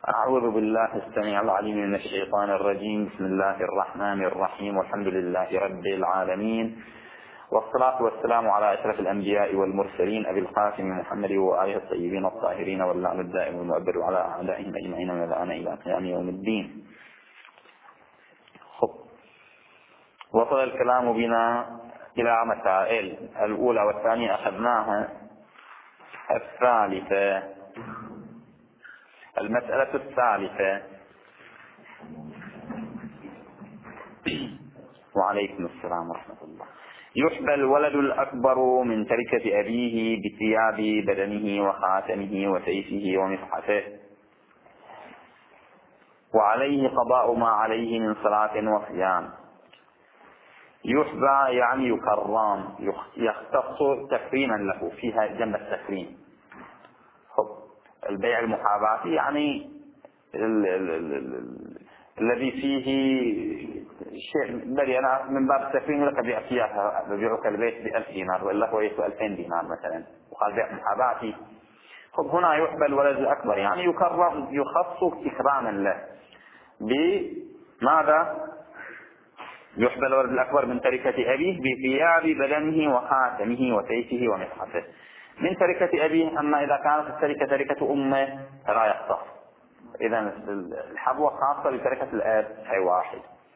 أعوذ بالله السميع العليم من الشيطان الرجيم. بسم الله الرحمن الرحيم، والحمد لله رب العالمين، والصلاة والسلام على أشرف الأنبياء والمرسلين أبي القاسم محمد وآله الطيبين الطاهرين واللعن الدائم المؤبد على أعدائهم أجمعين من الآن إلى قيام يوم الدين. وصل الكلام بنا إلى مسائل الأولى والثانية أخذناها. الثالثة، المسألة الثالثة، وعليكم السلام ورحمة الله. يحبى الولد الأكبر من تركة أبيه بثياب بدنه وخاتمه وسيفه ومصحفه، وعليه قضاء ما عليه من صلاة وصيام. يحبى يعني يكرم، يختص تكريما له، فيها جنب التكريم. البيع المحاباة يعني الذي فيه شيء بري، أنا من باب التكريم لك ببيعك إياها، ببيعك البيت ب1000 دينار وإلا هو يسوى 2000 دينار مثلا، وقال بيع محاباتي. هنا يحبى الولد الأكبر يعني يكرم، يخص إكراما له. بماذا؟ يحبى الولد الأكبر من تركة أبيه بثياب بدنه وخاتمه وسيفه ومصحفه. من تركة أبيه، أما إذا كانت التركة تركة أمه فلا يختص. إذا الحبوة خاصة بتركة الأب أي واحد.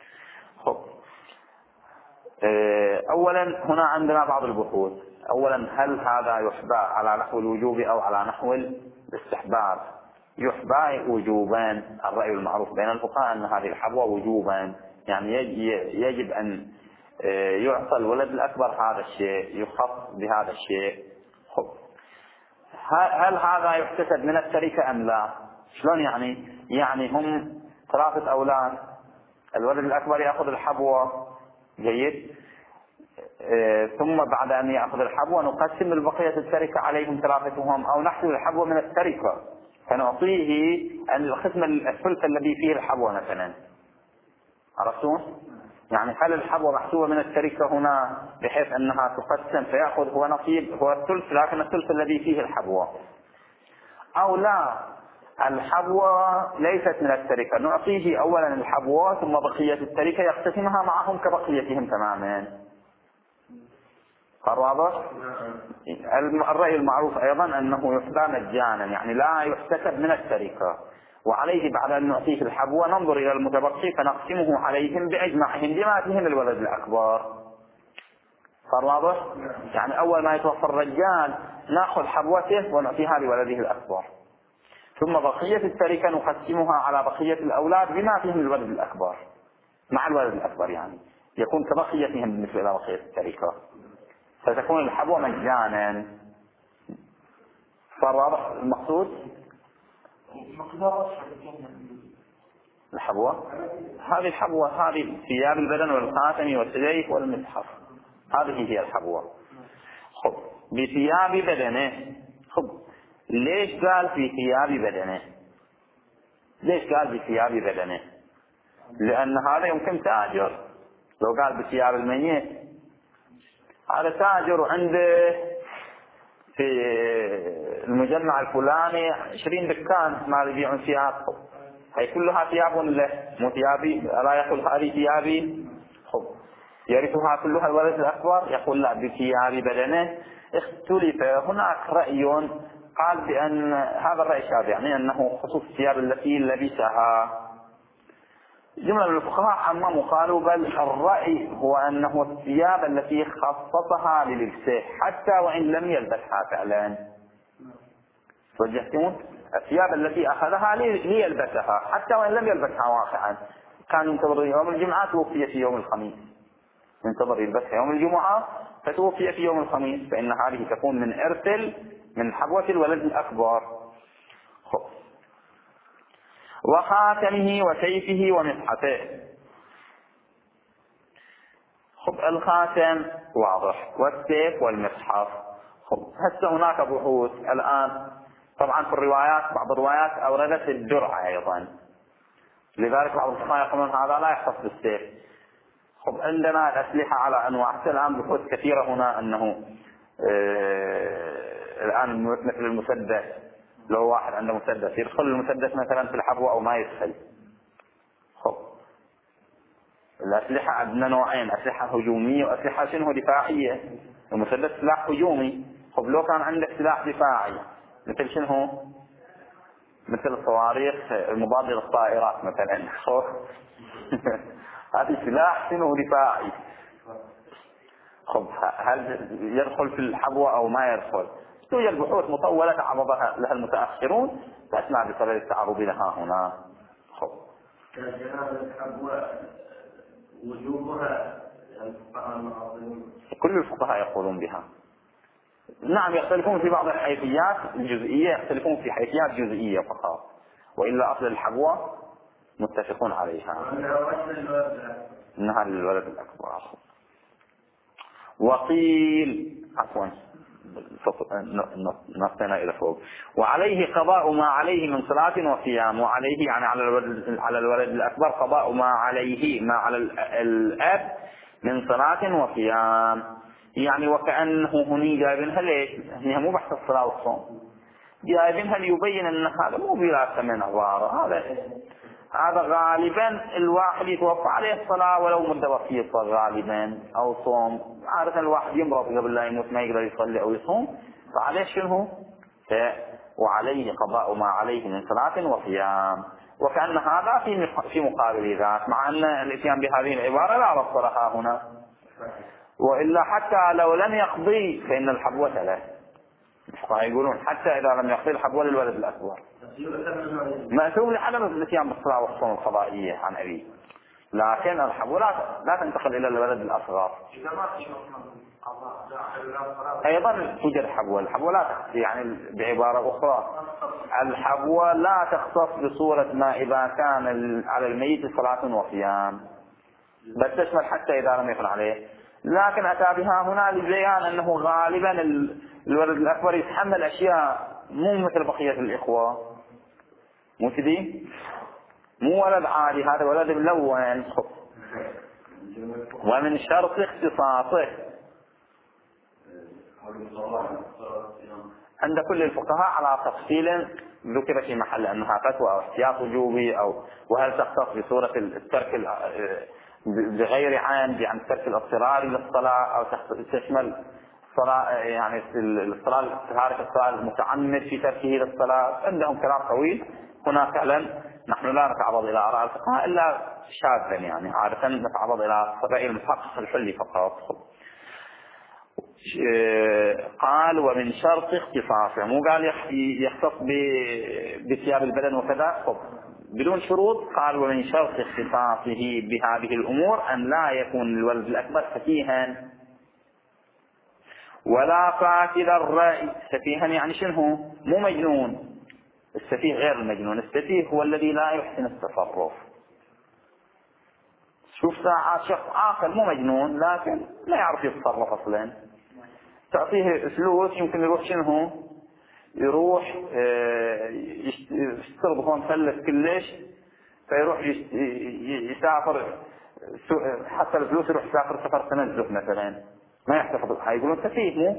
أولا هنا عندنا بعض البحوث. أولا، هل هذا يحبى على نحو الوجوب أو على نحو الاستحباب؟ يحبى وجوبان. الرأي المعروف بين الفقهاء أن هذه الحبوة وجوبان، يعني يجب أن يعطى الولد الأكبر هذا الشيء، يخص بهذا الشيء. هل هذا يحتسب من التركة أم لا؟ شلون يعني هم 3 أولاد، الولد الأكبر يأخذ الحبوة، جيد، ثم بعد أن يأخذ الحبوة نقسم البقية التركة عليهم 3هم، أو نحسب الحبوة من التركة فنعطيه القسم الثلث الذي فيه الحبوة مثلا. عرفتون؟ يعني هل الحبوة محسوبة من التركة هنا بحيث أنها تقسم فيأخذ هو نصيب، هو الثلث لكن الثلث الذي فيه الحبوة، أو لا، الحبوة ليست من التركة، نعطيه أولا الحبوة ثم بقية التركة يقتسمها معهم كبقيتهم تماما. واضح؟ الرأي المعروف أيضا أنه يحبى مجانا، يعني لا يحتسب من التركة، وعليه بعد أن نعطيه الحبوة ننظر إلى المتبقي فنقسمه عليهم بإجماعهم بما فيهم الولد الأكبر. صار واضح؟ يعني أول ما يتوفى الرجال نأخذ حبوته ونعطيها لولده الأكبر، ثم بقية التركة نقسمها على بقية الأولاد بما فيهم الولد الأكبر مع الولد الأكبر، يعني يكون كبقيتهم بالنسبة إلى بقية التركة، فتكون الحبوة مجانا. صار واضح المقصود؟ الحبوة هذه الحبوة هذه ثياب البدن والخاتم والسيف والمصحف، هذه هي الحبوة. بثياب بدنه. ليش قال في ثياب بدنه؟ ليش قال بثياب بدنه؟ لأن هذا يمكن تاجر. لو قال بثياب الميت، هذا تاجر عنده في المجمع الفلاني 20 دكان ما يبيعون ثياب، هي كلها ثياب له، مو ثيابي، لا يقول هذه ثيابي، يرثها كلها الولد الأكبر، يقول لا بثياب بدنه. اختلف هناك رأي قال بأن هذا الرأي شاذ، يعني أنه خصوص الثياب التي لبسها. جملة من الفقهاء عمموا قالوا بل الرأي هو أنه الثياب التي خصصها للبسه حتى وإن لم يلبسها فعلا. وجهتون؟ الثياب التي أخذها ليلبسها حتى وإن لم يلبسها واقعا. كان ينتظر يوم الجمعة توفي في يوم الخميس، ينتظر يلبسها يوم الجمعة فتوفي في يوم الخميس، فإن هذه تكون من إرث من حبوة الولد الأكبر. وخاتمه وسيفه ومصحفه. الخاتم واضح، والسيف والمصحف. هسه هناك بحوث الآن طبعا في الروايات، بعض الروايات أوردت الدرع أيضا، لذلك بعض الفقهاء يقولون هذا لا يختص بالسيف. عندنا الأسلحة على أنواع، الآن بحوث كثيرة هنا أنه الآن مثل المسدس لو واحد عنده مسدس يدخل المسدس مثلا في الحبوة أو ما يدخل. خب الأسلحة عندنا نوعين، أسلحة هجومية وأسلحة شنو دفاعية. المسدس سلاح هجومي. خب لو كان عندك سلاح دفاعي مثل شنو؟ مثل الصواريخ المضادة للطائرات مثلا. هذا سلاح شنو دفاعي. خب هل يدخل في الحبوة أو ما يدخل؟ توجد بحوث مطولة تعرضها لها المتأخرون فأسمع بسبب التعرض لها هنا. خب كجناب الحبوة وجوبها الفقهاء المعاصرون كل الفقهاء يقولون بها. نعم يختلفون في بعض الحيثيات الجزئية، يختلفون في حيثيات جزئية فقط، وإلا أصل الحبوة متفقون عليها إنها للولد الأكبر. وقيل عفوا نطينا إلى فوق. وعليه قضاء ما عليه من صلاة وصيام. وعليه يعني على الولد الأكبر قضاء ما عليه ما على الأب من صلاة وصيام. يعني وكأنه هني جايبينها ليش؟ هي مو بحث الصلاة والصوم، جايبينها ليبين أن هذا مو بلا ثمن عبارة. هذا غالبا الواحد يتوفى عليه الصلاة ولو مدة بسيطة غالبا أو صوم. عادة الواحد يمرض قبل لا يموت ما يقدر يصلي أو يصوم، فعليه شنو؟ وعليه قضاء ما عليه من صلاة وصيام. وكأن هذا في مقابل ذات، مع أن الاتيان بهذه العبارة لا ربط لها هنا. وإلا حتى لو لم يقضي فإن الحبوة له. يقولون حتى إذا لم يقضي الحبوة للولد الأكبر مأثوم لعدم الاتيان بالصلاة والصوم القضائية عن أبيه، لكن الحبوة لا تنتقل إلى الولد الأصغر. أيضا توجد حبوة. الحبوة لا تختص، يعني بعبارة أخرى الحبوة لا تختص بصورة ما إذا كان على الميت صلاة وصيام، بل تشمل حتى إذا لم يكن عليه. لكن أتى بها هنا لبيان أنه غالبا الولد الأكبر يتحمل أشياء مو مثل بقية الإخوة، مو كذي، مو ولد عادي، هذا ولد ملون. ومن شرط اختصاصه عند كل الفقهاء على تفصيل ذكر في محل أنها فتوى أو احتياط وجوبي، أو وهل تختص بصورة الترك بغير عمد، يعني الترك الاضطراري للصلاة، أو تشمل الصلاة يعني الصلاة تارك الصلاة المتعمد في تركه للصلاة. عندهم كلام طويل. هنا فعلا نحن لا نتعرض إلى آراء الفقهاء إلا شاذا، يعني عادة نتعرض إلى رأي المحقق الحلي فقط. قال ومن شرط اختصاصه، مو قال يختص بثياب البدن وكذا، بدون شروط. قال ومن شرط اختصاصه بهذه الأمور أن لا يكون الولد الأكبر سفيها ولا فاقد الرأي. سفيها يعني شنو؟ مو مجنون. السفيه غير المجنون. السفيه هو الذي لا يحسن التصرف. شوف ساعات شخص عاقل مو مجنون لكن لا يعرف يتصرف أصلا، تعطيه فلوس يمكن يروح شنو؟ يروح يشتري هون مثلث كلش، فيروح يسافر حتى الفلوس يروح يسافر سفر تنزه مثلا، ما يحتفظ. هيقولون سفيه مو.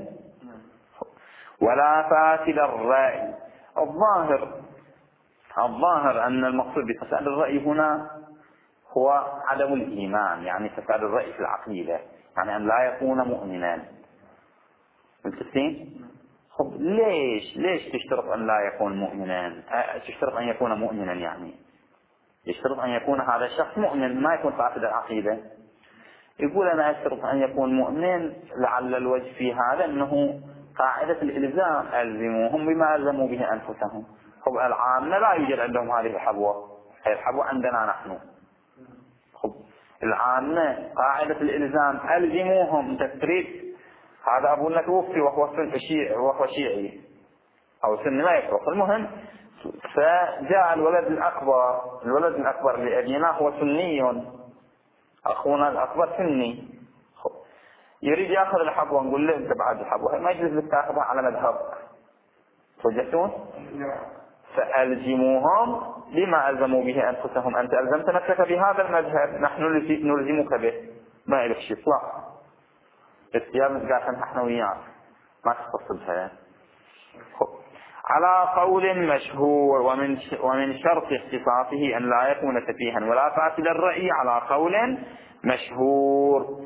ولا فاسد الرأي. الظاهر أن المقصود بفساد الرأي هنا هو عدم الإيمان، يعني فساد الرأي في العقيدة، يعني أن لا يكون مؤمنا. متفقين؟ خب ليش تشترط أن لا يكون مؤمنا؟ تشترط أن يكون مؤمنا، يعني يشترط أن يكون هذا الشخص مؤمن، ما يكون فاسد العقيدة. يقول أنا أشترط أن يكون مؤمن، لعل الوجه في هذا أنه قاعدة الإلزام، ألزموهم بما ألزموا به أنفسهم. خب العامة لا يوجد عندهم هذه الحبوة، هي الحبوة عندنا نحن. خب العامة قاعدة الإلزام ألزموهم. تفريق هذا أبونا توفي وهو شيعي أو سني ما يفرق. المهم فجاء الولد الأكبر لأبينا هو سني، أخونا الأكبر سني، يريد يأخذ الحبوة. نقول له أنت بعد الحبوة ما يجوز لك تأخذها على مذهبك. توجهتون؟ فألزموهم بما ألزموا به أنفسهم. أنت ألزمت نفسك بهذا المذهب، نحن نلزمك به، ما إلك شيء. اطلع الثياب نتقاسم نحن وياك، ما تختص بها. على قول مشهور، ومن شرط اختصاصه أن لا يكون سفيها ولا فاسد الرأي على قول مشهور.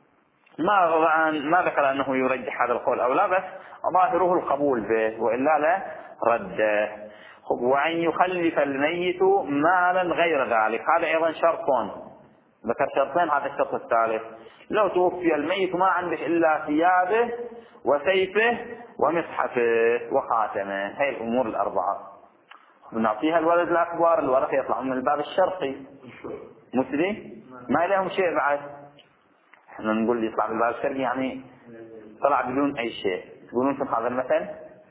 ما ذكر أنه يرجح هذا القول أو لا، بس ظاهره القبول به وإلا لا رده. وأن يخلف الميت مالا غير ذلك، هذا أيضا شرط، ذكر شرطين، هذا الشرط الثالث. لو توفي الميت ما عنده إلا ثيابه وسيفه ومصحفه وخاتمه، هي الأمور الأربعة، بنعطيها الولد الأكبر، الورثة يطلع من الباب الشرقي مسلي، ما لهم شيء بعد. احنا نقول يطلع من الباب الشرقي يعني طلع بدون أي شيء، تقولون في هذا المثل.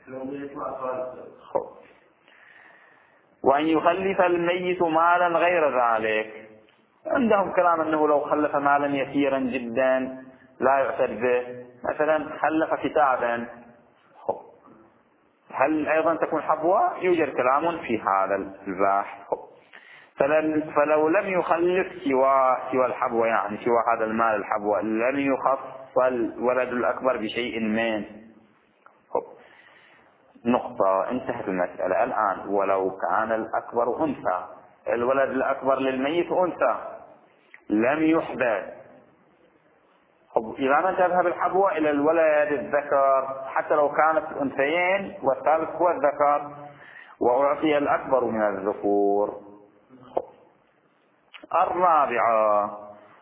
وأن يخلف الميت مالا غير ذلك، عندهم كلام أنه لو خلف مالا يسيرا جدا لا يعتد به، مثلا خلف كتابا، هل أيضا تكون حبوة؟ يوجد كلام في هذا الباحث. فلو لم يخلف سوى الحبوة، يعني سوى هذا المال الحبوة، لم يخص الولد الأكبر بشيء من نقطة، انتهت المسألة الآن. ولو كان الأكبر أنثى، الولد الأكبر للميت أنثى لم يحدث، إذا ما تذهب الحبوة إلى الولد الذكر حتى لو كانت أنثيين والثالث هو الذكر، وأعطي الأكبر من الذكور. الرابعة،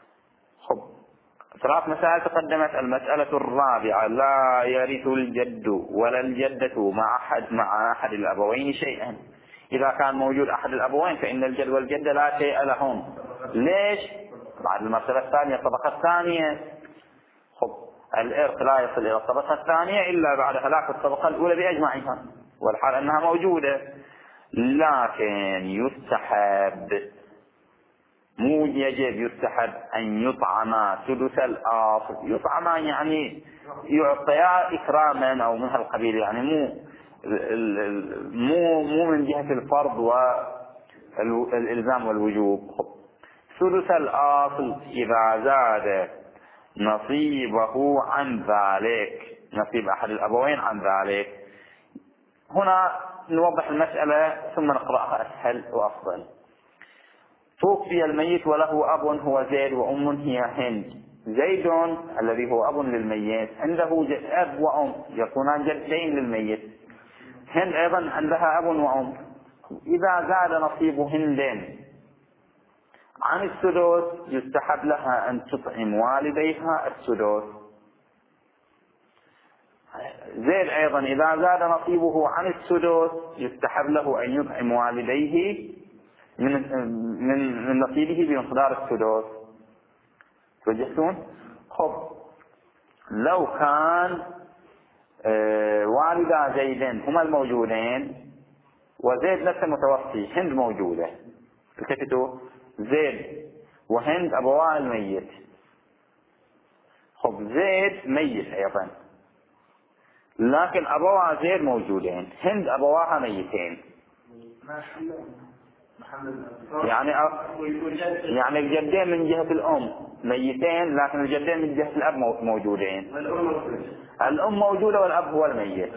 ثلاث مسائل تقدمت. المسألة الرابعة: لا يرث الجد ولا الجدة مع أحد الأبوين شيئا. إذا كان موجود أحد الأبوين فإن الجد والجدة لا شيء لهم. ليش؟ بعد المرتبة الثانية الطبقة الثانية، الإرث لا يصل إلى الطبقة الثانية إلا بعد هلاك الطبقة الأولى بأجمعها، والحال أنها موجودة. لكن يستحب، مو يجب، يستحب أن يطعما سدس الآخر. يطعما يعني يعطيا إكراما أو من هالقبيل، يعني مو من جهة الفرض والإلزام والوجوب. سدس الآخر إذا زاد نصيبه عن ذلك، نصيب أحد الأبوين عن ذلك. هنا نوضح المسألة ثم نقرأها أسهل وأفضل. توفي الميت وله أب هو زيد وأم هي هند. زيد الذي هو أب للميت عنده أب وأم يكونان جدين للميت. هند أيضا عندها أب وأم. إذا زاد نصيب هند عن السدس يستحب لها أن تطعم والديها السدس. زيد أيضا إذا زاد نصيبه عن السدس يستحب له أن يطعم والديه من نصيبه بمقدار السدس. توجهتون؟ لو كان والدا زيدين هما الموجودين وزيد نفسه متوفي، هند موجودة، التفتوا زيد وهند أبواه الميت. زيد ميت أيضا، لكن أبواه زيد موجودين، هند أبواها ميتين. يعني الجدين من جهة الأم ميتين، لكن الجدين من جهة الأب موجودين. الأم موجودة والأب هو الميت.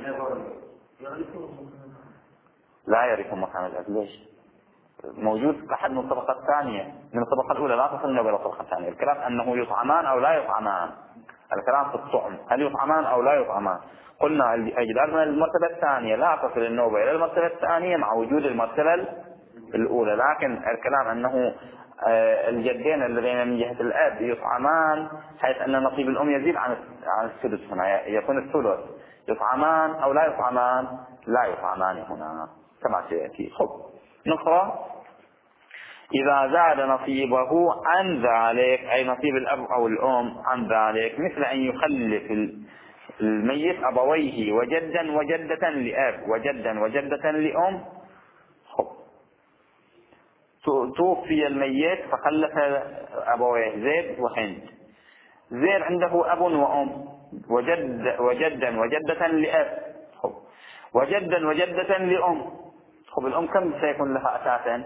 لا يرثهم مكان الأب. ليش؟ موجود أحد من الطبقة الثانية، من الطبقة الأولى لا تصلنا إلى الطبقة الثانية. الكلام أنه يطعمان أو لا يطعمان، الكلام في الطعم، هل يطعمان أو لا يطعمان. قلنا الأجداد من المرتبة الثانية لا تصل النوبة إلى المرتبة الثانية مع وجود المرتبة الأولى، لكن الكلام أنه الجدين الذين من جهة الأب يطعمان، حيث أن نصيب الأم يزيد عن السدس، هنا يكون الثلث. يطعمان أو لا يطعمان؟ لا يطعمان هنا كما سيأتي. نقرأ: إذا زاد نصيبه عن ذلك، أي نصيب الأب أو الأم عن ذلك، مثل أن يخلف الميت أبويه وجدا وجدة لأب وجدا وجدة لأم. توفي الميت فخلف أبويه زيد وهند. زيد عنده أب وأم وجدا وجدة لأب وجدا وجدة لأم. الأم كم سيكون لها أساسا؟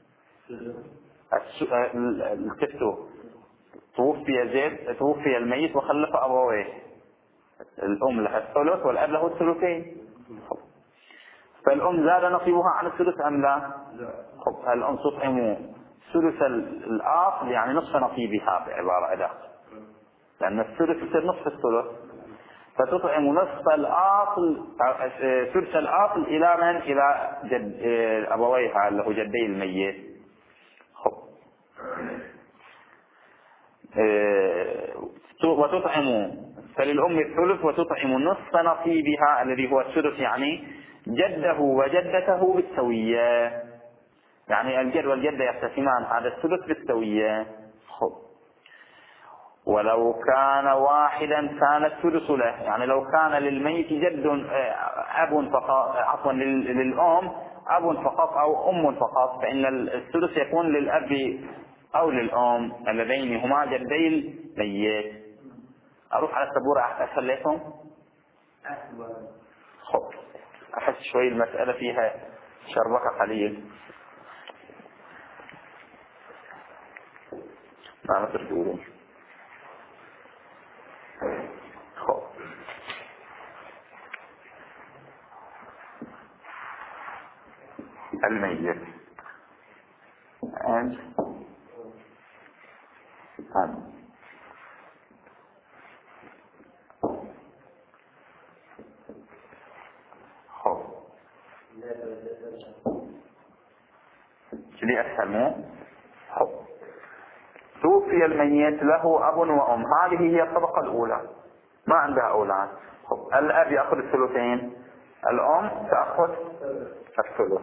توفي زيد، توفي الميت وخلف أبويه، الأم لها الثلث والأب له الثلثين. فالأم زاد نصيبها عن الثلث أم لا؟ خب الأم تطعم ثلث الأصل يعني نصف نصيبها بعبارة أداة، لأن الثلث يصير نصف الثلث، فتطعم نصف الأصل ثلث الأصل إلى من؟ إلى جد أبويها اللي هو جدي الميت. خب وتطعم فللأم الثلث وتطعم نصف نصيبها الذي هو الثلث، يعني جده وجدته بالسوية، يعني الجد والجدة يقتسمان هذا الثلث بالسوية. خب ولو كان واحدا كان الثلث له، يعني لو كان للميت جد أب فقط، عفوا للأم أب فقط أو أم فقط، فإن الثلث يكون للأب أو للأم اللذين هما جدي الميت. أروح على السبورة أسهل لكم. خب أحس شوي المسألة فيها شربكة قليل، ما تقولون. خب الميت خب شدي أسهل مو؟ خب توفي الميت له أب وأم، هذه هي الطبقة الأولى ما عندها أولاد. خب الأب يأخذ الثلثين، الأم تأخذ الثلث.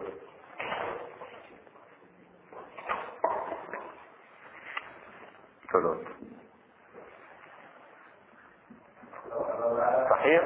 ثلث صحيح؟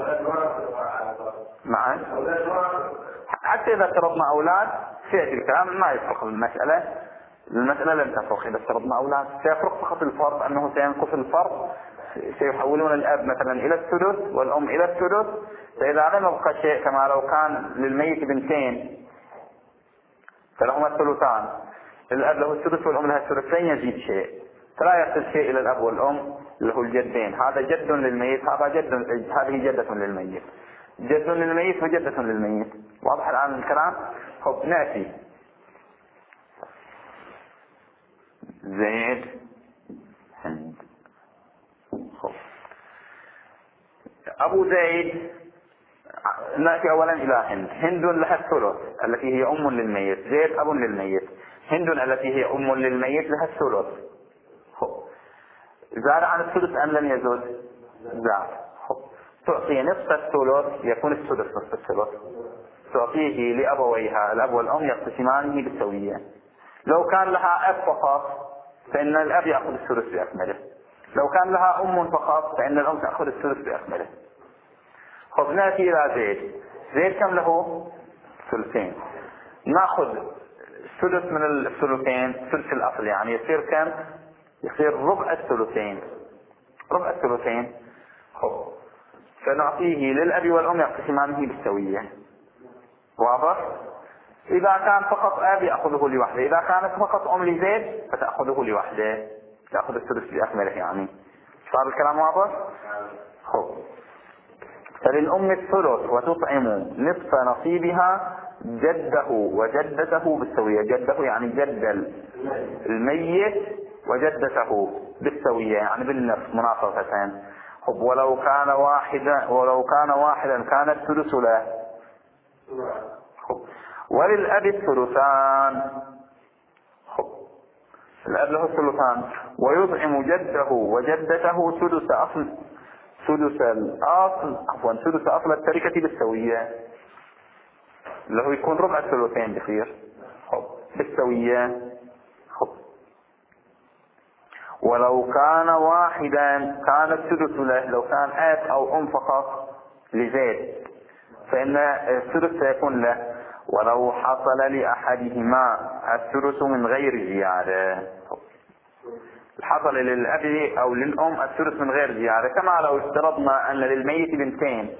معا حتى إذا افترضنا أولاد سيأتي الكلام ما يفرق المسألة لن تفرق. إذا افترضنا أولاد سيفرق فقط الفرق أنه سينقص الفرق، سيحولون الأب مثلا إلى الثلث والأم إلى الثلث، فإذا لم يبقى شيء كما لو كان للميت بنتين فلهما الثلثان، الأب له الثلث والأم لها الثلث، لن يزيد شيء، فلا يصل شيء إلى الأب والأم اللي هو الجدين. هذا جد للميت، هذه جدة للميت، جد للميت وجدة للميت. واضح الآن الكلام؟ خب نأتي زيد هند. خب أبو زيد، نأتي أولا إلى هند. هند لها الثلث التي هي أم للميت، زيد أب للميت. هند التي هي أم للميت لها الثلث. خب زاد عن الثلث أم لم يزد؟ زاد. خب تعطي نصف الثلث، يكون الثلث نصف الثلث، تعطيه لأبويها الأب والأم يقتسمانه بالسوية. لو كان لها أب فقط فإن الأب يأخذ الثلث بأكمله، لو كان لها أم فقط فإن الأم تأخذ الثلث بأكمله. خب نأتي إلى زيد. زيد كم له؟ ثلثين. نأخذ ثلث من الثلثين، ثلث الأصل يعني يصير كم؟ يصير ربع الثلثين، ربع الثلثين. خب فنعطيه للأب والأم يقتسمانه بالسوية. واضح؟ إذا كان فقط أب يأخذه لوحده، إذا كانت فقط أم لزيد فتأخذه لوحده، تأخذ الثلث بأكمله. يعني صار الكلام واضح؟ خب فللأم الثلث وتطعم نصف نصيبها جده وجدته بالسوية. جده يعني جد الميت وجدته بالسوية يعني بالنصف مناصفتين. خب ولو كان واحدا كان الثلث له. خب وللأب الثلثان. خب الأب له الثلثان ويطعم جده وجدته ثلث أصل التركة بالسوية اللي هو يكون ربع الثلثين بخير. خب بالسوية. خب ولو كان واحدا كان الثلث له، لو كان أب أو أم فقط لزيد فإن الثلث سيكون له، ولو حصل لأحدهما الثلث من غير زيادة. حصل للأب أو للأم الثلث من غير زيادة، كما لو افترضنا أن للميت بنتين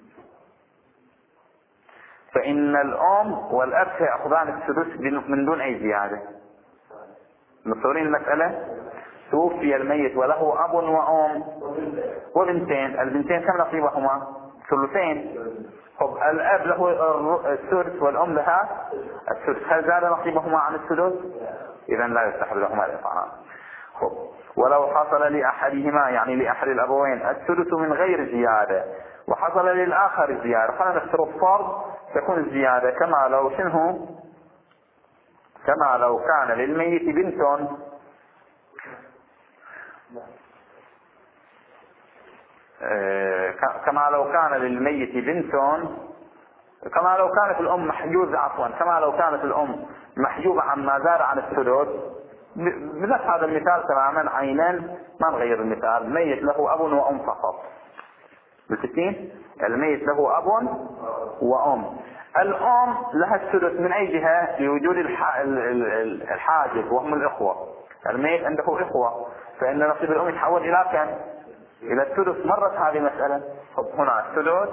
فإن الأم والأب سيأخذان الثلث من دون أي زيادة. متصورين المسألة؟ توفي الميت وله أب وأم وبنتين، البنتين كم نصيبهما؟ ثلثين. طب الأب له الثلث والأم لها الثلث، هل زاد نصيبهما عن الثلث؟ إذا لا يستحب لهما الإطعام. ولو حصل لأحدهما يعني لأحد الأبوين الثلث من غير زيادة وحصل للآخر زيادة، خلينا نفترض فرض تكون الزيادة كما لو شنه، كما لو كان للميت بنت، كما لو كان للميت بنت، كما لو كانت الأم محجوزة، عفوا كما لو كانت الأم محجوبة عما زاد عن الثلث. بنفس هذا المثال تماما عينا، ما نغير المثال. ميت له أب وأم فقط بالستين، الميت له أب وأم. الأم لها الثلث من أي جهة؟ لوجود الحاجب وهم الإخوة. الميت عنده إخوة، فإن نصيب الأم يتحول إلى كم؟ إلى الثلث. مرت هذه مسألة. هنا الثلث،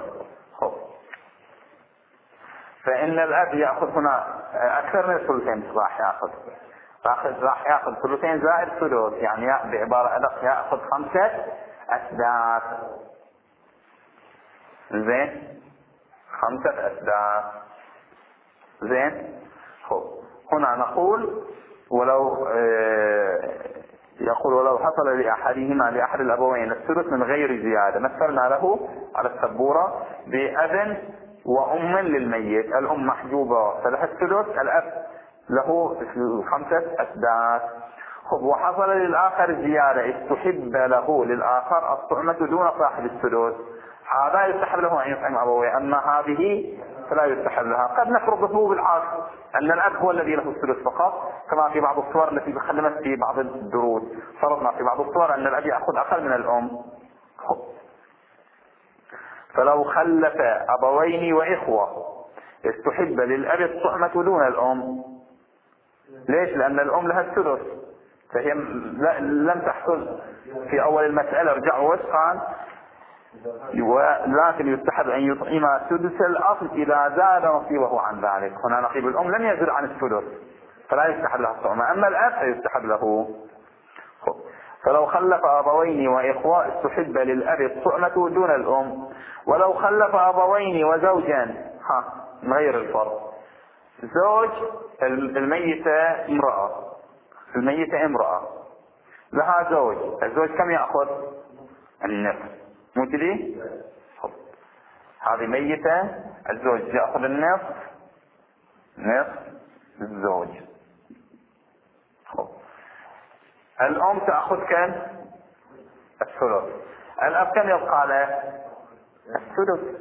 فإن الأب يأخذ هنا أكثر من الثلثين، راح يأخذ ثلثين زائد ثلث، يعني بعبارة أدق يأخذ 5 أسداس. زين، 5 أسداس. زين. هنا نقول ولو يقول ولو حصل لأحدهما لأحد الأبوين الثلث من غير زيادة، مثلنا له على السبورة بأب وأم للميت، الأم محجوبة فلها الثلث، الأب له 5 أسداس. وحصل للآخر زيادة، استحب له للآخر الطعمة دون صاحب الثلث، هذا يستحب له أن يطعم أبويه، أما هذه فلا يستحب لها. قد نفرض له بالعكس أن الأب هو الذي له الثلث فقط، كما في بعض الصور التي تخدمت في بعض الدروس، فرضنا في بعض الصور أن الأب يأخذ أقل من الأم. فلو خلف أبوين وإخوة استحب للأب الطعمة دون الأم. ليش؟ لأن الأم لها الثلث، فهي لم تحصل في أول المسألة. رجعوا وقال ولكن يستحب أن يطعم سدس الأصل إذا زاد نصيبه عن ذلك. هنا نصيب الأم لم يزد عن الثلث فلا يستحب له الطعمة، أما الأب فيستحب له. فلو خلف أبوين وإخوة استحب للأب الطعمة دون الأم. ولو خلف أبوين وزوجا، غير الفرق، زوج الميتة امرأة، الميتة امرأة لها زوج، الزوج كم يأخذ؟ النصف، مو كذي؟ هذه ميتة، الزوج يأخذ النصف، نصف الزوج. الأم تأخذ كم؟ الثلث. الأب كم يبقى له؟ الثلث.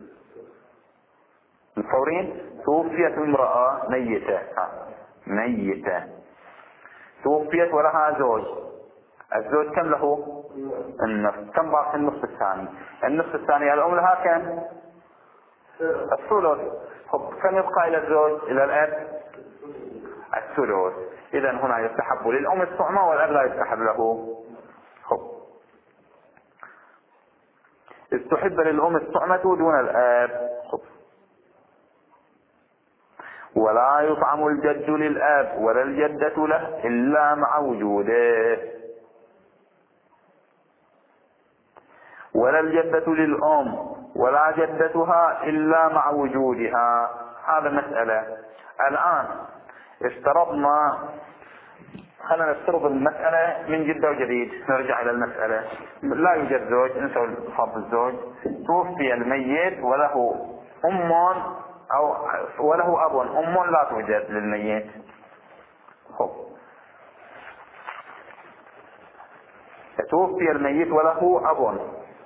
الفورين توفيت امرأة ميتة، ميتة توفيت ولها زوج، الزوج كم له؟ النصف. كم باقي النصف الثاني؟ النصف الثاني الأم لها كم؟ الثلث. كم يبقى إلى الزوج إلى الأب؟ الثلث. إذا هنا يستحب للأم الطعمة والأب لا يستحب له. استحب للأم الطعمة دون الأب. ولا يطعم الجد للأب ولا الجدة له إلا مع وجوده، ولا الجدة للأم ولا جدتها إلا مع وجودها. هذا مسألة. الآن افترضنا، خلينا نفترض المسألة من جدة وجديد، نرجع إلى المسألة. لا يوجد زوج، نسوي فرض الزوج، توفي الميت وله أم أو وله أب، أم لا توجد للميت. توفي الميت وله أب،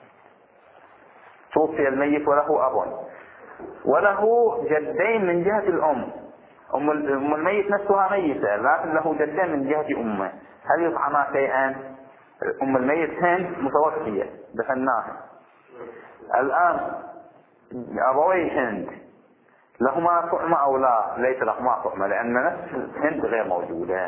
توفي الميت وله أب وله جدين من جهة الأم، أم الميت نفسها ميتة لكن له جدين من جهة أمه، هل يطعما شيئا؟ أم الميت هند متوفية دفناها، الآن أبوي هند لهما طعمة أو لا؟ ليس لهما طعمة لأن نفس هند غير موجودة.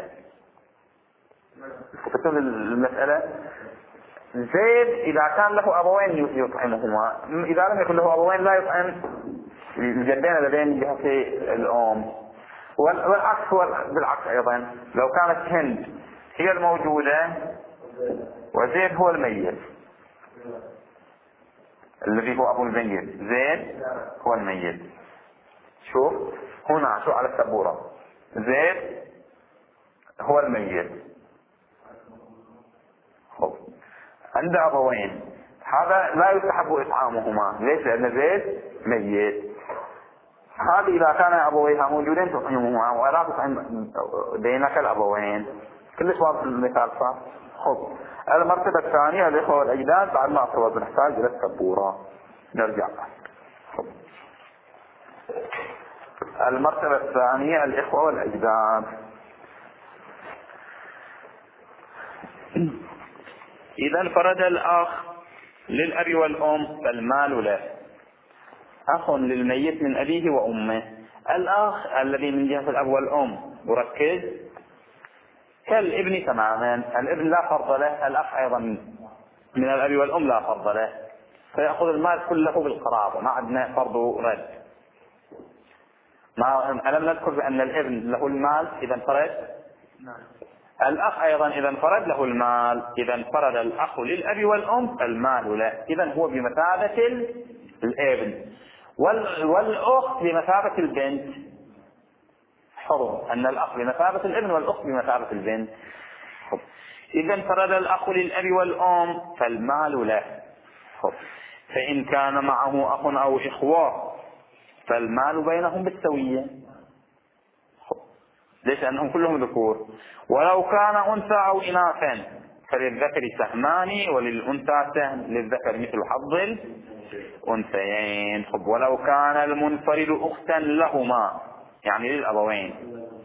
فتقول المسألة زيد إذا كان له أبوين يطعمهما، إذا لم يكن له أبوين لا يطعم الجدين لدين جهة الأم. والعكس هو بالعكس أيضا، لو كانت هند هي الموجودة وزيد هو الميت، الذي هو أبو الميت، زيد هو الميت. شوف هنا شو على السبورة، زيد هو الميت. خب عند أبوين هذا لا يستحب إطعامهما، ليش؟ لأن زيد ميت. هذه إذا كان أبويها موجودين تطعمهما ولا تطعم بينك الأبوين. كلش واضح المثال صح؟ خب المرتبة الثانية الإخوة والأجداد، بعد ما أصوب نحتاج إلى السبورة. نرجع. خب المرتبة الثانية الإخوة والأجداد. إذا انفرد الأخ للأب والأم فالمال له. أخ للميت من أبيه وأمه. الأخ الذي من جهة الأب والأم مركز كالابن تماما، الابن لا فرض له، الأخ أيضا من الأب والأم لا فرض له، فيأخذ المال كله بالقرابة، ما عندنا فرض رد. ألم نذكر بأن الابن له المال إذا انفرد؟ الأخ أيضا إذا انفرد له المال. إذا انفرد الأخ للأب والأم فالمال له، إذا هو بمثابة الابن، والأخت بمثابة البنت. حرم أن الأخ بمثابة الابن والأخت بمثابة البنت. إذا انفرد الأخ للأب والأم فالمال له. فإن كان معه أخ أو إخوة فالمال بينهم بالسوية. ليش؟ لأنهم كلهم ذكور. ولو كان أنثى أو إناثا فللذكر سهمان وللأنثى سهم، للذكر مثل حظ الأنثيين. ولو كان المنفرد أختا لهما، يعني للأبوين،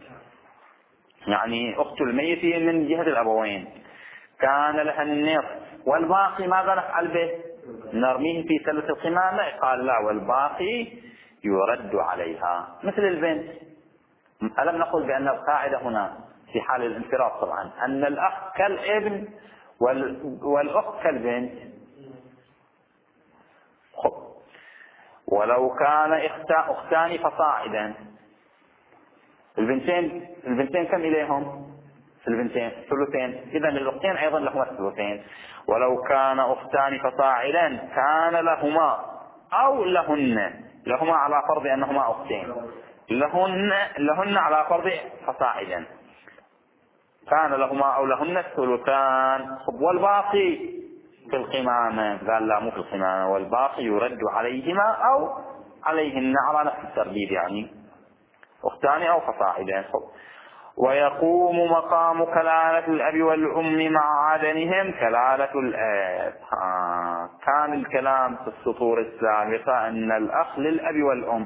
يعني أخت الميت من جهة الأبوين، كان لها النصف، والباقي ماذا نفعل به؟ نرميه في سلة القمامة؟ قال لا، والباقي يرد عليها مثل البنت. ألم نقل بأن القاعدة هنا في حال الانفراد طبعا أن الأخ كالابن والأخت كالبنت. ولو كان أختان فصاعدا، البنتين كم إليهم؟ البنتين ثلثين، إذا الأختين أيضا لهما الثلثين. ولو كان أختان فصاعدا كان لهما أو لهما على فرض أنهما أختين، لهن على فرض فصاعدا، كان لهما أو لهن الثلثان. والباقي في القمامة، قال لا مو في القمامة، والباقي يرد عليهما أو عليهن على نفس الترديد، يعني أختان أو فصاعدا. ويقوم مقام كلالة الأب والأم مع عدمهم كلالة الآب. كان الكلام في السطور السابقة أن الأخ للأب والأم.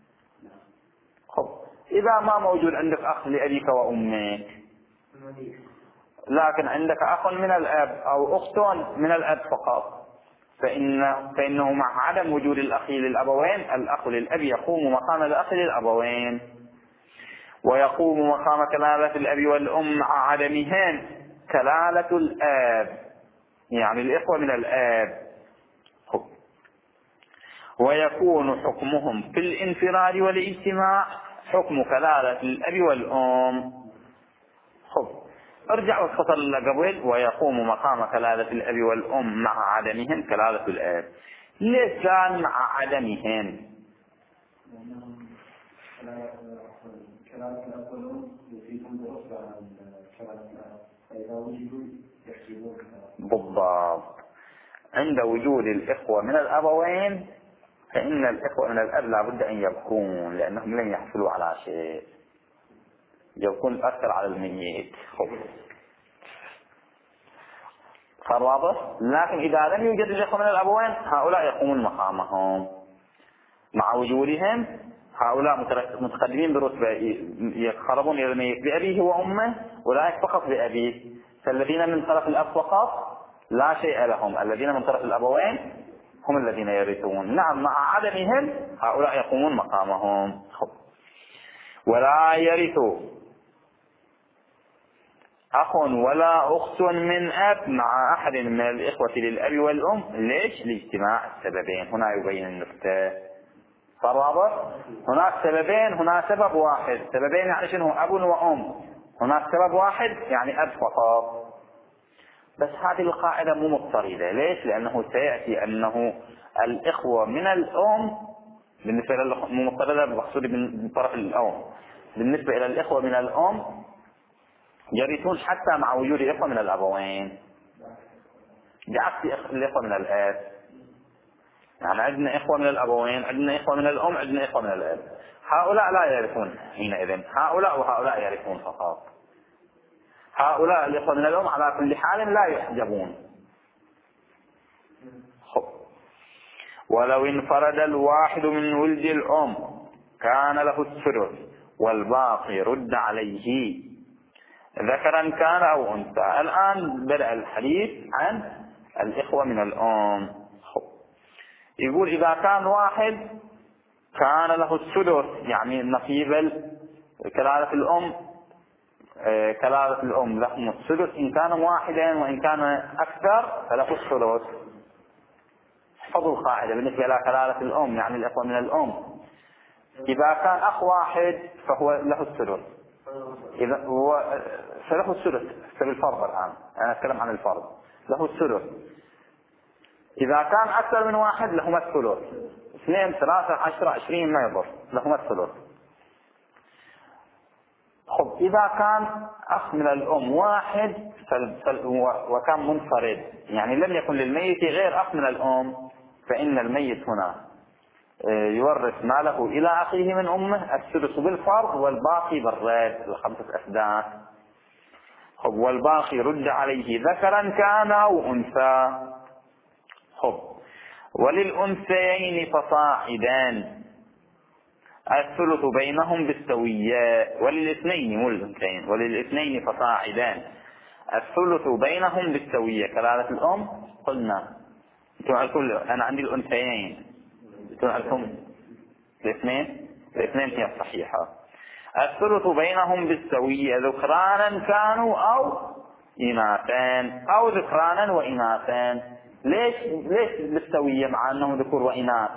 إذا ما موجود عندك أخ لأبيك وأمك، لكن عندك أخ من الأب أو أخت من الأب فقط، فإنه مع عدم وجود الأخ للأبوين الأخ للأب يقوم مقام الأخ للأبوين. ويقوم مقام كلالة الأب والأم مع عدمهم كلالة الآب، يعني الإخوة من الآب. ويكون حكمهم في الانفراد والاجتماع حكم كلالة الأب والأم. ارجع والخطر اللي قبل، ويقوم مقام كلالة الأب والأم مع عدمهم كلالة الآب. ليش كان مع عدمهم؟ كلالة الأب والأم يفيدون برفع عن كلالة الأب، فإذا وجدوا يحسبون بالضبط. عند وجود الإخوة من الأبوين فإن الإخوة من الأب لابد أن يبقون، لأنهم لن يحصلوا على شيء، يكون أثر على الميت. صار واضح؟ لكن إذا لم يوجد الإخوة من الأبوين هؤلاء يقومون مقامهم مع وجودهم. هؤلاء متقدمين برتبة، يقربون إلى الميت بأبيه وأمه، أولئك فقط بأبيه. فالذين من طرف الأب فقط لا شيء لهم، الذين من طرف الأبوين هم الذين يرثون. نعم، مع عدمهم هؤلاء يقومون مقامهم. ولا يرث أخ ولا أخت من أب مع أحد من الإخوة للأب والأم. ليش؟ لاجتماع السببين. هنا يبين النكتة. صار واضح؟ هناك سببين، هنا سبب واحد. سببين يعني شنو؟ أب وأم. هناك سبب واحد يعني أب فقط. بس هذه القاعدة مو مضطردة. ليش؟ لأنه سيأتي أنه الإخوة من الأم بالنسبة للمفترضة مقصود من طرف الأم، بالنسبة إلى الإخوة من الأم يرثون حتى مع وجود إخوة من الأبوين، بعكس الإخوة من الآب. يعني عندنا إخوة من الأبوين، عندنا إخوة من الأم، عندنا إخوة من الآب، هؤلاء لا يرثون حينئذ، هؤلاء وهؤلاء يرثون فقط. هؤلاء الإخوة من الأم على كل حال لا يحجبون. ولو انفرد الواحد من ولد الأم كان له الثلث والباقي رد عليه ذكرا كان أو أنثى. الآن بدأ الحديث عن الإخوة من الأم. يقول إذا كان واحد كان له الثلث، يعني نصيب كلالة الأم، كلالة الأم لهم الثلث إن كان واحدا، وإن كان أكثر فله الثلث. احفظوا القاعدة بالنسبة إلى كلالة الأم، يعني الإخوة من الأم، إذا كان أخ واحد فهو له الثلث، إذا هو فله الثلث بالفرض. الآن أنا أتكلم عن الفرض، له الثلث. إذا كان أكثر من واحد لهما الثلث، 2 3 10 20 ما يضر، لهما الثلث. إذا كان أخ من الأم واحد وكان منفرد، يعني لم يكن للميت غير أخ من الأم، فإن الميت هنا يورث ماله إلى أخيه من أمه الثلث بالفرض والباقي بالرد 5 أسداد. والباقي رد عليه ذكرا كان أو أنثى. وللأنثيين فصاعدان الثلث بينهم بالسوية. وللاثنين فصاعدان الثلث بينهم بالسوية. كلالة الأم قلنا أنا عندي الأنثيين، الاثنين هي الصحيحة. الثلث بينهم بالسوية ذكرانا كانوا أو إناثان، أو ذكرانا وإناثان. ليش بالسوية مع أنهم ذكور وإناث؟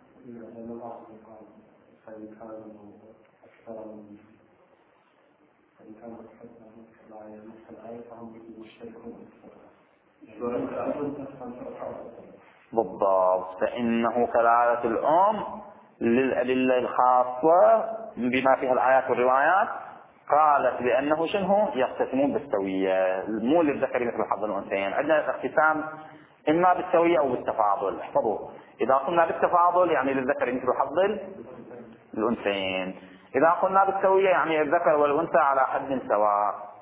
بالضبط، فإنه كلالة الأم للأدلة الخاصة بما فيها الآيات والروايات قالت بأنه شنو يقتسمون بالسوية، مو للذكر مثل حظ الأنثيين. عندنا اقتسام إما بالسوية أو بالتفاضل. احفظوا، إذا قلنا بالتفاضل يعني للذكر مثل حظ الأنثيين، إذا قلنا بالسوية يعني الذكر والأنثى على حد سواء.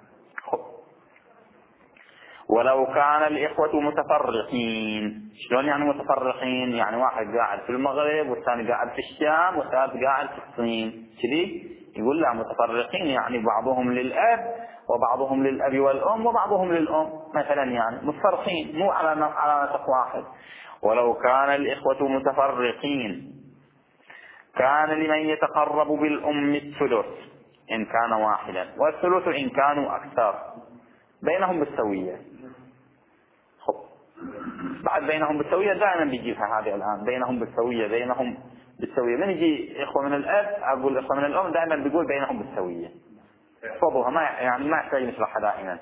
ولو كان الإخوة متفرقين. شلون يعني متفرقين؟ يعني واحد قاعد في المغرب والثاني قاعد في الشام والثالث قاعد في الصين كذي. يقول لا متفرقين يعني بعضهم للأب وبعضهم للأب والأم وبعضهم للأم مثلا، يعني متفرقين مو على نسق واحد. ولو كان الإخوة متفرقين كان لمن يتقرب بالأم الثلث إن كان واحدا، والثلث إن كانوا أكثر، بينهم بالسوية. بعد بينهم بالسوية دائما بيجيبها هذه الآن، بينهم بالسوية من يجي إخوة من الأب أقول إخوة من الأم دائما بيقول بينهم بالسوية. احفظوها، ما يحتاج نشرحها دائما.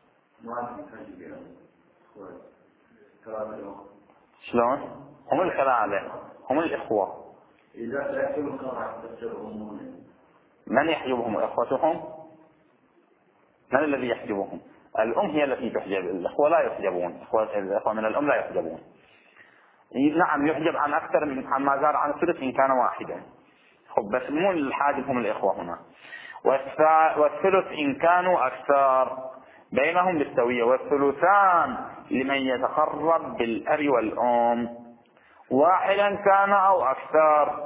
شلون؟ هم الكلالة، هم الإخوة. من يحجبهم؟ إخوتهم. من الذي يحجبهم؟ الأم هي التي تحجب، الأخوة لا يحجبون، الأخوة من الأم لا يحجبون. نعم يحجب عن أكثر من عما زاد عن الثلث إن كان واحدا، بس مو الحاجب هم الإخوة هنا. والثلث إن كانوا أكثر بينهم بالسوية، والثلثان لمن يتقرب بالأب والأم واحدا كان أو أكثر.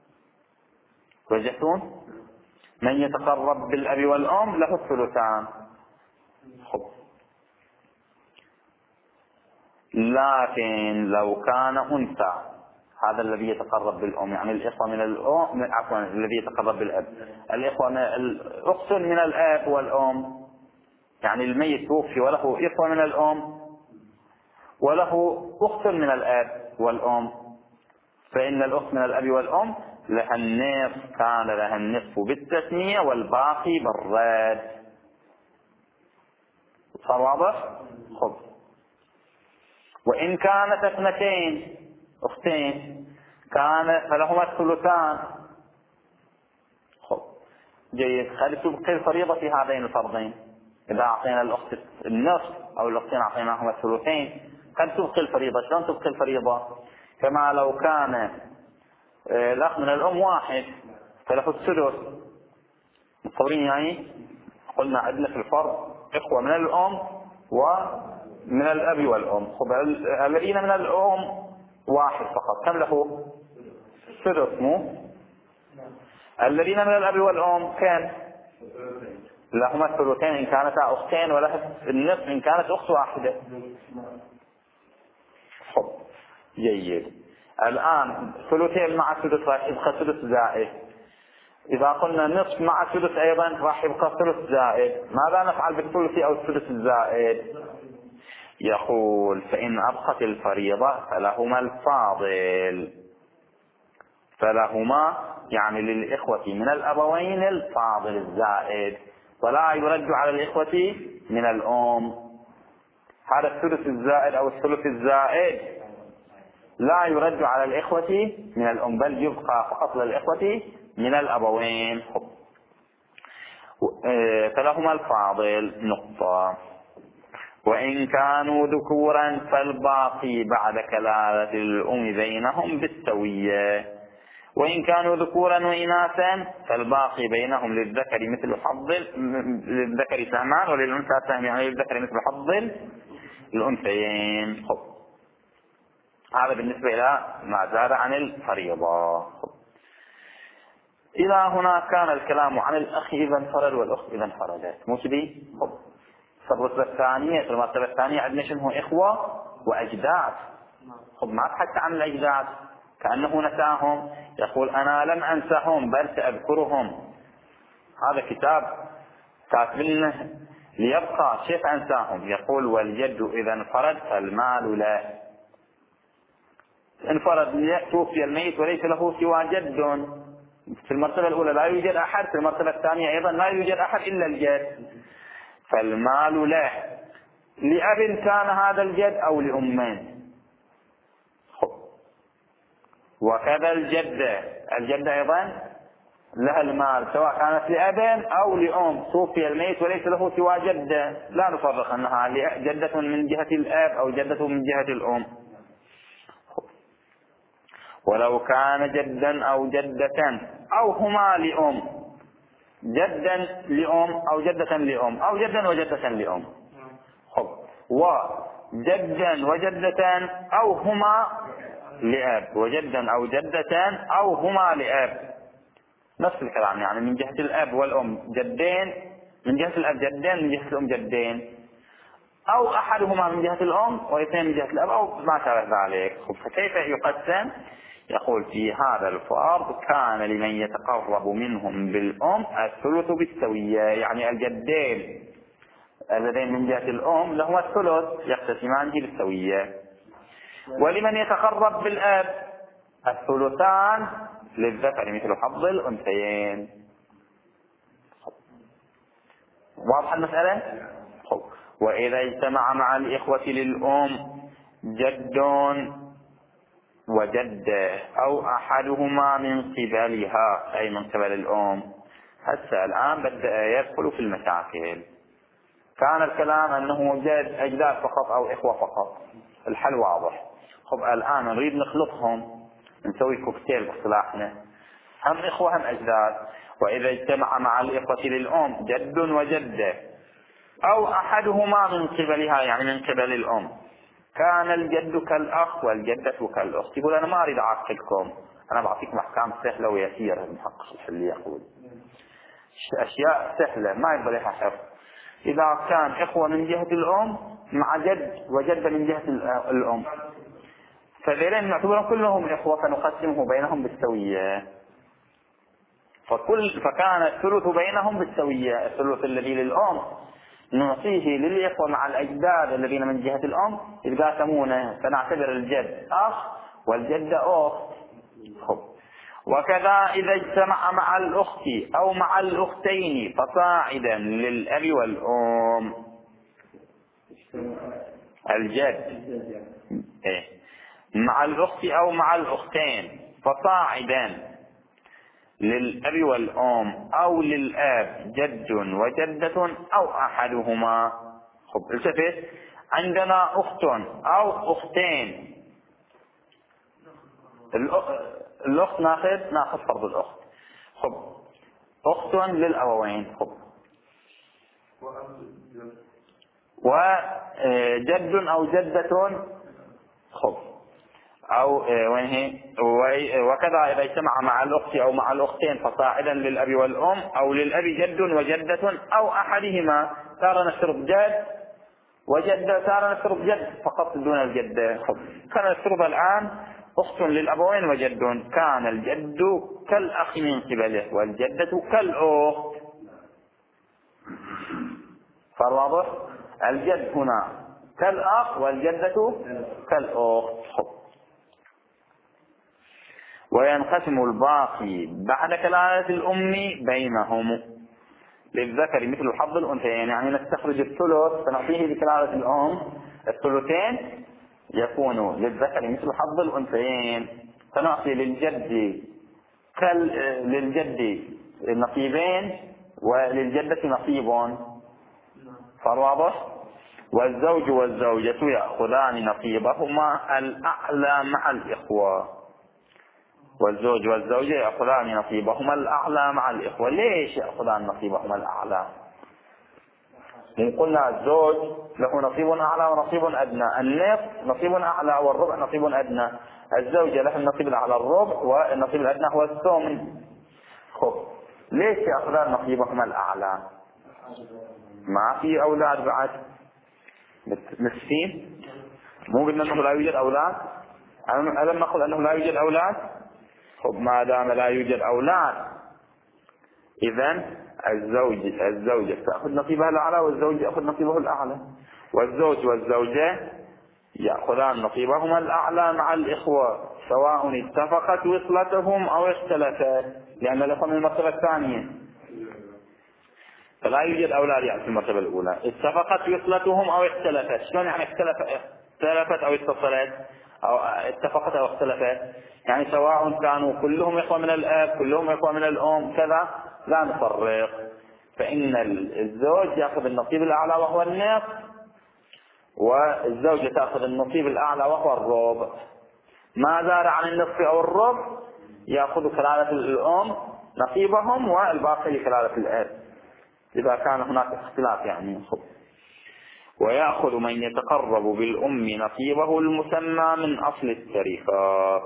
وجدتون؟ من يتقرب بالأب والأم له الثلثان. لكن لو كان أنثى، هذا الذي يتقرب بالأم، يعني الإخوة من الأم، عفوا الذي يتقرب بالأب، الإخوة أخت من الأب والأم، يعني الميت توفي وله إخوة من الأم وله أخت من الأب والأم، فإن الأخت من الأب والأم لها النصف، كان لها النصف بالتثنية والباقي بالرد. صار واضح؟ خذ. وإن كانت اثنتين، أختين فلهما الثلثان. خب جيد، خلي تبقي الفريضة في هذين الفرضين. إذا أعطينا الأخت النصف أو الأختين أعطيناهما الثلثين قد تبقي الفريضة. شلون تبقي الفريضة؟ كما لو كان الأخ من الأم واحد فله الثلث. متصورين يعني؟ قلنا عندنا في الفرض إخوة من الأم ومن الأب والأم. خب الذين من الأم واحد فقط، كم له؟ ثلث. مو الذين من الأب والأم كان لهما الثلثين إن كانتا أختين، وله النصف إن كانت أخت واحدة. خب جيد، الآن ثلثين مع ثلث راح يبقى ثلث زائد. إذا قلنا نصف مع ثلث أيضا راح يبقى ثلث زائد. ماذا نفعل بالثلث أو الثلث الزائد؟ يقول فإن أبقت الفريضة فلهما الفاضل. فلهما يعني للإخوة من الأبوين الفاضل الزائد، ولا يرد على الإخوة من الأم. هذا الثلث الزائد أو الثلث الزائد لا يرد على الإخوة من الأم، بل يبقى فقط للإخوة من الأبوين. فلهما الفاضل نقطة. وإن كانوا ذكورا فالباقي بعد كلالة الأم بينهم بالسوية. وإن كانوا ذكورا وإناثا فالباقي بينهم للذكر مثل حظ للذكر سهمان وللأنثى سهم، يعني للذكر مثل حظ الأنثيين. هذا بالنسبة إلى ما زاد عن الفريضة. إلى هنا كان الكلام عن الأخ إذا انفرد والأخت إذا انفردت. مو كذي؟ الرتبة الثانية، في المرتبة الثانية عندنا شنو؟ إخوة وأجداد. ما تحكى عن الأجداد كأنه نساهم. يقول أنا لم أنسهم بل سأذكرهم. هذا كتاب كاتب لنا ليبقى كيف أنساهم. يقول والجد إذا انفرد فالمال له. انفرد توفي الميت وليس له سوى جد. في المرتبة الأولى لا يوجد أحد، في المرتبة الثانية أيضا لا يوجد أحد إلا الجد، فالمال له. لأب كان هذا الجد أو لأمين. وكذا الجدة أيضا لها المال سواء كانت لأب أو لأم. توفي الميت وليس له سوى جدة، لا نفرق أنها جدة من جهة الأب أو جدة من جهة الأم. ولو كان جدا أو جدة أو هما لأم، جدا لأم أو جدة لأم أو جدا وجدة لأم. وجدا وجدة أو هما لأب، وجدا أو جدة أو هما لأب. نفس الكلام، يعني من جهة الأب والأم جدين، من جهة الأب جدين، من جهة الأم جدين، أو أحدهما من جهة الأم واثنين من جهة الأب أو ما شابه ذلك. فكيف يقسم؟ يقول في هذا الفرض كان لمن يتقرب منهم بالأم الثلث بالسوية، يعني الجدين الذين من جهة الأم لهما الثلث يقتسمان بالسوية. ولمن يتقرب بالأب الثلثان للذكر مثل حظ الأنثيين. واضح المسألة؟ وإذا اجتمع مع الإخوة للأم جد وجدة أو أحدهما من قبلها أي من قبل الأم. هسه الآن بدأ يدخل في المشاكل. كان الكلام أنه جد أجداد فقط أو إخوة فقط، الحل واضح. الآن نريد نخلطهم، نسوي كوكتيل باصطلاحنا، هم إخوة هم أجداد. وإذا اجتمع مع الإخوة للأم جد وجدة أو أحدهما من قبلها يعني من قبل الأم كان الجد كالأخ والجدة كالأخت. يقول أنا ما أريد أعقدكم، أنا بعطيكم أحكام سهلة ويسيرة. المحقق الحلي يقول أشياء سهلة ما يبقى لها حفظ. إذا كان إخوة من جهة الأم مع جد وجدة من جهة الأم، فذيلين نعتبرهم كلهم إخوة فنقسمه بينهم بالسوية. فكان الثلث بينهم بالسوية. الثلث الذي للأم نعطيه للإخوة مع الأجداد الذين من جهة الأم يتقاسمونه، فنعتبر الجد أخ والجدة أخت. وكذا إذا اجتمع مع الأخت أو مع الأختين فصاعدا للأب والأم الجد. مع الأخت أو مع الأختين فصاعدا للأب والأم أو للآب جد وجدة أو أحدهما. خب التفت، عندنا أخت أو أختين، الأخت ناخذ فرض الأخت. خب أخت للأبوين، خب وجد أو جدة، خب أو وين هي، وكذا إذا اجتمع مع الأخت أو مع الأختين فصاعدا للأب والأم أو للأب جد وجدة أو أحدهما. ترى نشرب جد وجدة، ترى نشرب جد فقط دون الجدة. خب كان نشرب الآن أخت للأبوين وجد، كان الجد كالأخ من قبله والجدة كالأخت. فالواضح الجد هنا كالأخ والجدة كالأخت. وينقسم الباقي بعد كلالة الأم بينهم للذكر مثل حظ الأنثيين، يعني نستخرج الثلث فنعطيه بكلالة الأم، الثلثين يكون للذكر مثل حظ الأنثيين، فنعطي للجد للجد نصيبين وللجدة نصيب. فالواضح والزوج والزوجة يأخذان نصيبهما الأعلى مع الإخوة، والزوج والزوجة يأخذان نصيبهما الأعلى مع الإخوة. ليش يأخذان نصيبهما الأعلى؟ إن قلنا الزوج له نصيب أعلى ونصيب أدنى، النصف نصيب أعلى والربع نصيب أدنى، الزوجة له النصيب الأعلى الربع والنصيب الأدنى هو الثمن. خب ليش يأخذان نصيبهما الأعلى؟ ما في أولاد بعد مسكين، مو قلنا أنه لا يوجد أولاد؟ ألم نقل أنه لا يوجد أولاد؟ خب ما دام لا يوجد أولاد إذن الزوجة تأخذ نصيبها الأعلى والزوج يأخذ نصيبه الأعلى، والزوج والزوجة يأخذان نصيبهما الأعلى مع الإخوة سواء اتفقت وصلتهم أو اختلفت، لأن الإخوة من المرتبة الثانية، فلا يوجد أولاد يعني في المرتبة الأولى. اتفقت وصلتهم أو اختلفت، شلون يعني اختلفت أو اتصلت أو اتفقت أو اختلفت؟ يعني سواء كانوا كلهم إخوة من الأب كلهم إخوة من الأم كذا لا نفرق، فإن الزوج يأخذ النصيب الأعلى وهو النصف، والزوجة تأخذ النصيب الأعلى وهو الربع. ما زاد عن النصف أو الربع يأخذ كلالة الأم نصيبهم والباقي لكلالة الأب إذا كان هناك اختلاف يعني. ويأخذ من يتقرب بالأم نصيبه المسمى من أصل التركة،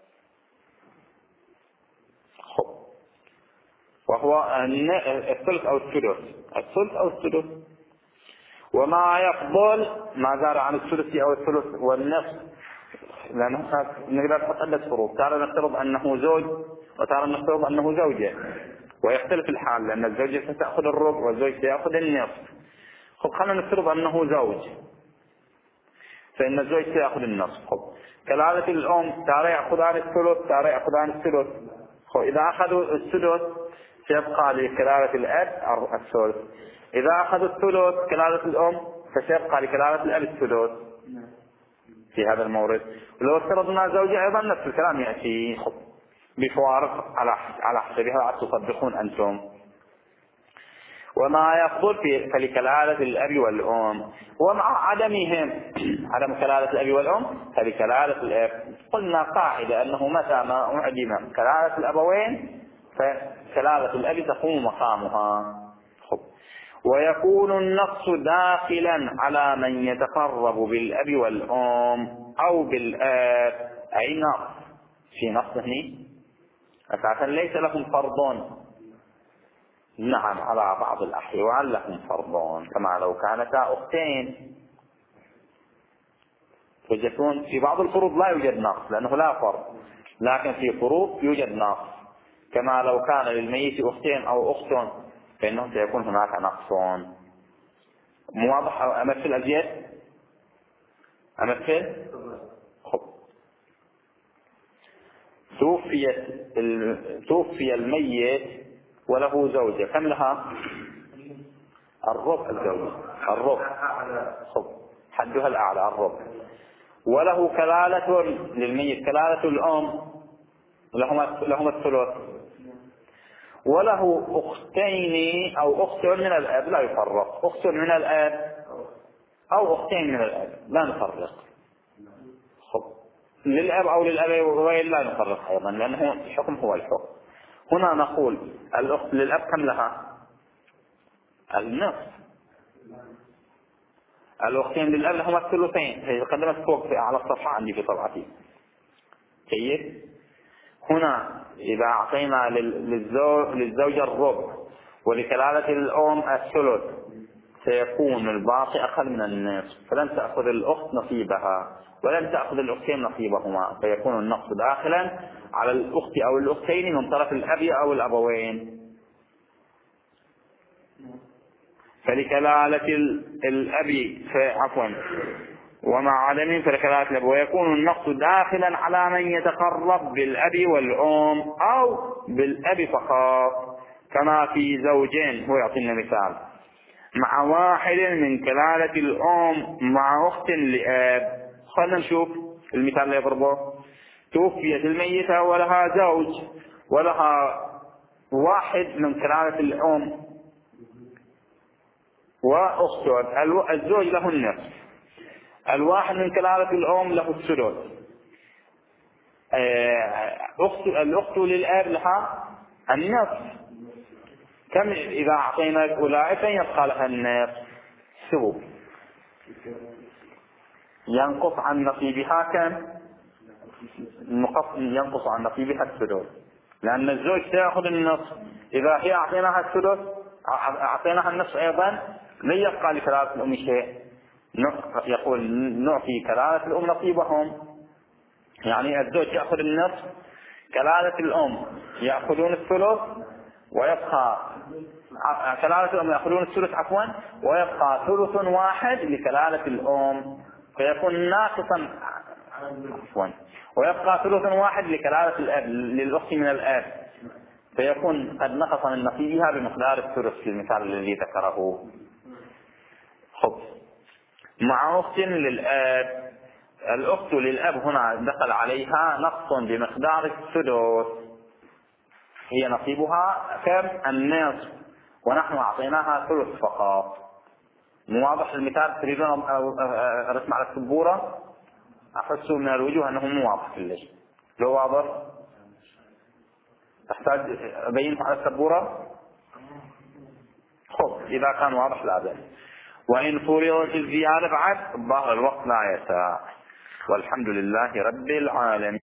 وهو الثلث أو السدس، وما يفضل ما زاد عن الثلث أو الثلث والنصف، لأنه نقدر نحط عدة فروق، ترى نفترض أنه زوج وترى نفترض أنه زوجة، ويختلف الحال لأن الزوجة ستأخذ الربع والزوج سيأخذ النصف. خلينا نفترض أنه زوج، فإن الزوج سيأخذ النصف. كلالة الأم ترى يأخذان الثلث ترى يأخذان الثلث، إذا أخذوا السدس سيبقى لكلالة الأب الثلث، إذا أخذوا الثلث كلالة الأم فسيبقى لكلالة الأب الثلث في هذا المورد. ولو افترضنا زوجة أيضا نفس الكلام يأتي بفوارق على حسبها تصدقون أنتم. وما يفضل فلكلالة الأب والأم، ومع عدمهم عدم كلالة الأب والأم فلكلالة الأب. قلنا قاعدة أنه متى ما أعدم كلالة الأبوين فكلالة الأب تقوم مقامها. ويكون النص داخلا على من يتقرب بالأب والأم أو بالآب، أي نص في نص هنا أساسا ليس لهم فرض، نعم على بعض الأحوال لهم فرض كما لو كانتا أختين، فيكون في بعض الفروض لا يوجد نقص لأنه لا فرض، لكن في فروض يوجد نقص، كما لو كان للميت أختين أو أخت فإنه سيكون هناك نقص. واضح؟ أمثل أزيد؟ أمثل؟ توفي الميت وله زوجة، كم لها؟ الربع. الزوجة الربع، حدها الأعلى الربع. وله كلالة للميت كلالة الأم لهما الثلث، وله أختين أو أخت من الأب لا يفرق، أخت من الأب أو أختين من الأب لا نفرق. للأب أو للأبوين لا نفرق أيضا، لأنه الحكم هو الحكم. هنا نقول الأخت للأب كم لها؟ النصف. الأختين للأب لهما الثلثين، هي قدمت فوق في أعلى الصفحة عندي في طبعتي. جيد. هنا إذا أعطينا للزوجة الربع ولكلالة الأم الثلث سيكون الباقي أقل من النصف، فلن تأخذ الأخت نصيبها ولن تأخذ الأختين نصيبهما، فيكون النقص داخلا على الأخت أو الأختين من طرف الأب أو الأبوين. فلكلالة الأب ومع عدم فلكلالة الأب، ويكون النقص داخلا على من يتقرب بالأب والأم أو بالأب فقط، كما في زوجين. هو يعطينا مثال مع واحد من كلالة الأم مع أخت لأب. خلنا نشوف المثال اللي يضربه. توفيت الميتة ولها زوج ولها واحد من كلالة الأم وأخته، الزوج له النصف، الواحد من كلالة الأم له الثلث، الأخت للأب لها النصف. كم إذا أعطينا أولئك يبقى لها النصف؟ شوف ينقص عن نصيبها كم؟ ينقص عن نصيبها الثلث، لأن الزوج سيأخذ النصف. إذا هي أعطيناها الثلث أعطيناها النصف أيضا، لا يبقى لكلالة الأم شيء. يقول نعطي كلالة الأم نصيبهم، يعني الزوج يأخذ النصف، كلالة الأم يأخذون الثلث، ويبقى كلالة الأم يأخذون الثلث ويبقى ثلث واحد لكلالة الأم، فيكون ناقصا ويبقى ثلث واحد لكلالة الأب للأخت من الأب، فيكون قد نقص من نصيبها بمقدار الثلث في المثال الذي ذكره. مع أخت للأب، الأخت للأب هنا دخل عليها نقص بمقدار الثلث، هي نصيبها كم؟ النصف، ونحن أعطيناها ثلث فقط. مواضح المثال؟ تريدون رسم على السبورة؟ أحس من الوجوه أنه مو واضح كلش. لو واضح تحتاج أبين على السبورة؟ إذا كان واضح لا بأس. وإن فرضت الزيادة بعد ظهر الوقت لا يسع. والحمد لله رب العالمين.